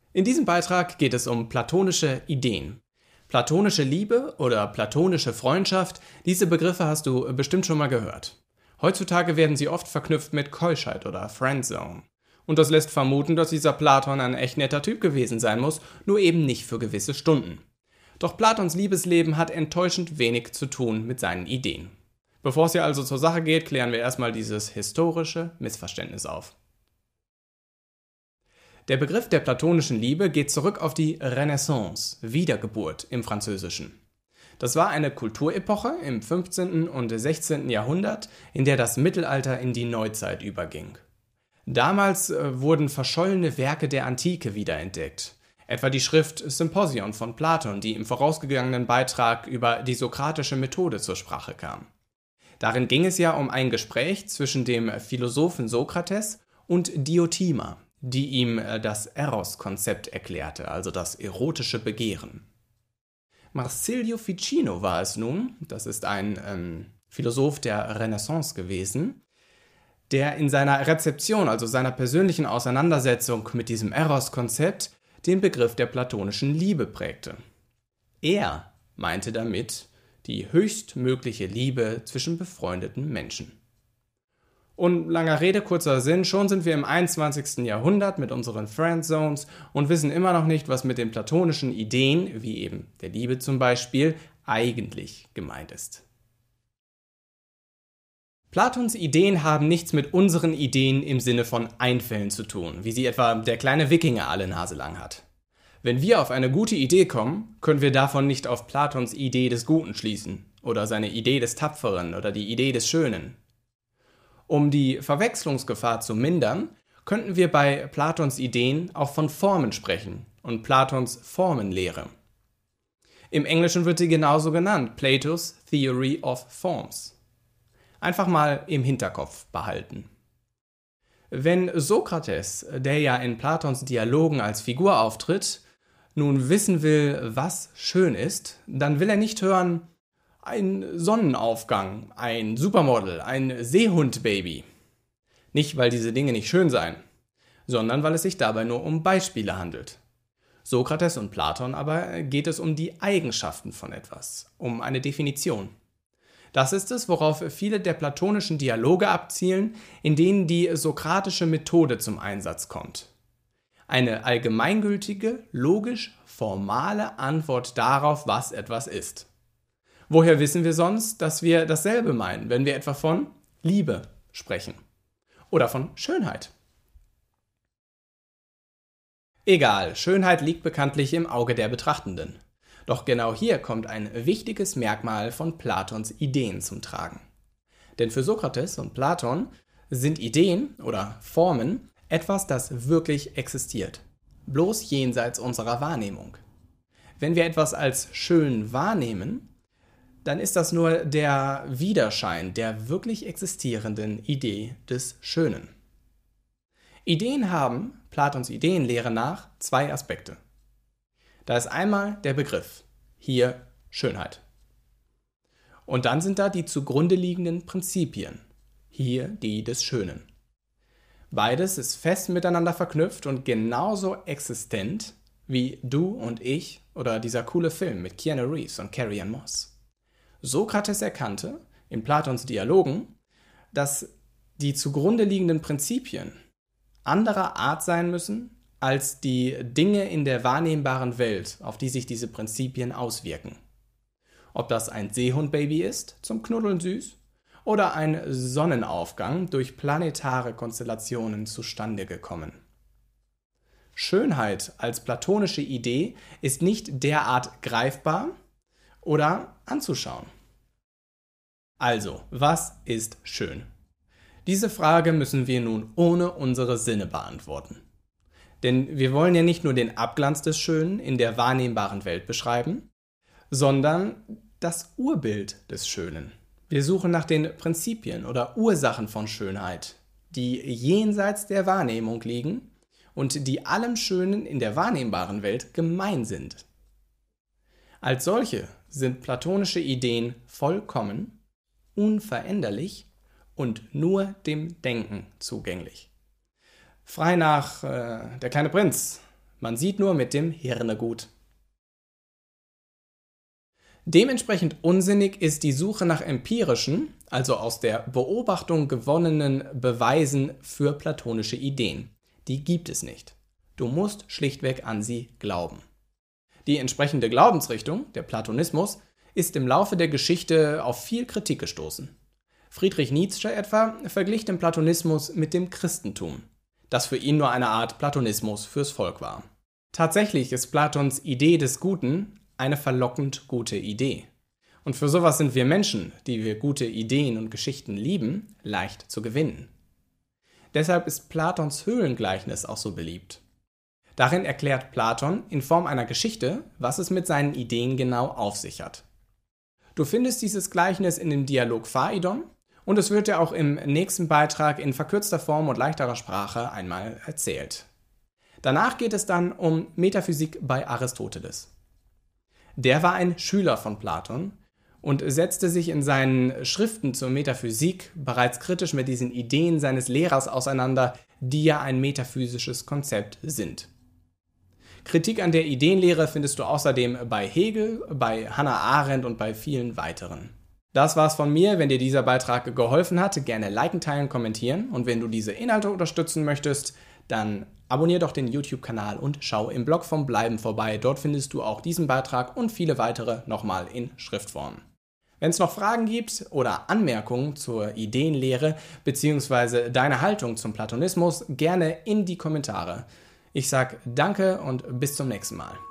In diesem Beitrag geht es um platonische Ideen. Platonische Liebe oder platonische Freundschaft, diese Begriffe hast du bestimmt schon mal gehört. Heutzutage werden sie oft verknüpft mit Keuschheit oder Friendzone. Und das lässt vermuten, dass dieser Platon ein echt netter Typ gewesen sein muss, nur eben nicht für gewisse Stunden. Doch Platons Liebesleben hat enttäuschend wenig zu tun mit seinen Ideen. Bevor es hier also zur Sache geht, klären wir erstmal dieses historische Missverständnis auf. Der Begriff der platonischen Liebe geht zurück auf die Renaissance, Wiedergeburt im Französischen. Das war eine Kulturepoche im 15. und 16. Jahrhundert, in der das Mittelalter in die Neuzeit überging. Damals wurden verschollene Werke der Antike wiederentdeckt, etwa die Schrift Symposion von Platon, die im vorausgegangenen Beitrag über die sokratische Methode zur Sprache kam. Darin ging es ja um ein Gespräch zwischen dem Philosophen Sokrates und Diotima, die ihm das Eros-Konzept erklärte, also das erotische Begehren. Marsilio Ficino war es nun, das ist ein Philosoph der Renaissance gewesen, der in seiner Rezeption, also seiner persönlichen Auseinandersetzung mit diesem Eros-Konzept, den Begriff der platonischen Liebe prägte. Er meinte damit die höchstmögliche Liebe zwischen befreundeten Menschen. Und langer Rede, kurzer Sinn, schon sind wir im 21. Jahrhundert mit unseren Friendzones und wissen immer noch nicht, was mit den platonischen Ideen, wie eben der Liebe zum Beispiel, eigentlich gemeint ist. Platons Ideen haben nichts mit unseren Ideen im Sinne von Einfällen zu tun, wie sie etwa der kleine Wikinger alle Nase lang hat. Wenn wir auf eine gute Idee kommen, können wir davon nicht auf Platons Idee des Guten schließen oder seine Idee des Tapferen oder die Idee des Schönen. Um die Verwechslungsgefahr zu mindern, könnten wir bei Platons Ideen auch von Formen sprechen und Platons Formenlehre. Im Englischen wird sie genauso genannt, Plato's Theory of Forms. Einfach mal im Hinterkopf behalten. Wenn Sokrates, der ja in Platons Dialogen als Figur auftritt, nun wissen will, was schön ist, dann will er nicht hören, ein Sonnenaufgang, ein Supermodel, ein Seehundbaby. Nicht, weil diese Dinge nicht schön seien, sondern weil es sich dabei nur um Beispiele handelt. Sokrates und Platon aber geht es um die Eigenschaften von etwas, um eine Definition. Das ist es, worauf viele der platonischen Dialoge abzielen, in denen die sokratische Methode zum Einsatz kommt. Eine allgemeingültige, logisch-formale Antwort darauf, was etwas ist. Woher wissen wir sonst, dass wir dasselbe meinen, wenn wir etwa von Liebe sprechen oder von Schönheit? Egal, Schönheit liegt bekanntlich im Auge der Betrachtenden. Doch genau hier kommt ein wichtiges Merkmal von Platons Ideen zum Tragen. Denn für Sokrates und Platon sind Ideen oder Formen etwas, das wirklich existiert, bloß jenseits unserer Wahrnehmung. Wenn wir etwas als schön wahrnehmen, dann ist das nur der Widerschein der wirklich existierenden Idee des Schönen. Ideen haben, Platons Ideenlehre nach, zwei Aspekte. Da ist einmal der Begriff, hier Schönheit. Und dann sind da die zugrunde liegenden Prinzipien, hier die des Schönen. Beides ist fest miteinander verknüpft und genauso existent wie du und ich oder dieser coole Film mit Keanu Reeves und Carrie-Anne Moss. Sokrates erkannte in Platons Dialogen, dass die zugrunde liegenden Prinzipien anderer Art sein müssen als die Dinge in der wahrnehmbaren Welt, auf die sich diese Prinzipien auswirken. Ob das ein Seehundbaby ist, zum Knuddeln süß, oder ein Sonnenaufgang durch planetare Konstellationen zustande gekommen. Schönheit als platonische Idee ist nicht derart greifbar oder anzuschauen. Also, was ist schön? Diese Frage müssen wir nun ohne unsere Sinne beantworten. Denn wir wollen ja nicht nur den Abglanz des Schönen in der wahrnehmbaren Welt beschreiben, sondern das Urbild des Schönen. Wir suchen nach den Prinzipien oder Ursachen von Schönheit, die jenseits der Wahrnehmung liegen und die allem Schönen in der wahrnehmbaren Welt gemein sind. Als solche sind platonische Ideen vollkommen, unveränderlich und nur dem Denken zugänglich. Frei nach Der kleine Prinz, Man sieht nur mit dem Hirne gut. Dementsprechend unsinnig ist die Suche nach empirischen, also aus der Beobachtung gewonnenen Beweisen für platonische Ideen. Die gibt es nicht. Du musst schlichtweg an sie glauben. Die entsprechende Glaubensrichtung, der Platonismus, ist im Laufe der Geschichte auf viel Kritik gestoßen. Friedrich Nietzsche etwa verglich den Platonismus mit dem Christentum, das für ihn nur eine Art Platonismus fürs Volk war. Tatsächlich ist Platons Idee des Guten eine verlockend gute Idee. Und für sowas sind wir Menschen, die wir gute Ideen und Geschichten lieben, leicht zu gewinnen. Deshalb ist Platons Höhlengleichnis auch so beliebt. Darin erklärt Platon in Form einer Geschichte, was es mit seinen Ideen genau auf sich hat. Du findest dieses Gleichnis in dem Dialog Phaidon und es wird dir auch im nächsten Beitrag in verkürzter Form und leichterer Sprache einmal erzählt. Danach geht es dann um Metaphysik bei Aristoteles. Der war ein Schüler von Platon und setzte sich in seinen Schriften zur Metaphysik bereits kritisch mit diesen Ideen seines Lehrers auseinander, die ja ein metaphysisches Konzept sind. Kritik an der Ideenlehre findest du außerdem bei Hegel, bei Hannah Arendt und bei vielen weiteren. Das war's von mir. Wenn dir dieser Beitrag geholfen hat, gerne liken, teilen, kommentieren. Und wenn du diese Inhalte unterstützen möchtest, dann abonnier doch den YouTube-Kanal und schau im Blog vom Bleiben vorbei. Dort findest du auch diesen Beitrag und viele weitere nochmal in Schriftform. Wenn es noch Fragen gibt oder Anmerkungen zur Ideenlehre bzw. deine Haltung zum Platonismus, gerne in die Kommentare. Ich sag danke und bis zum nächsten Mal.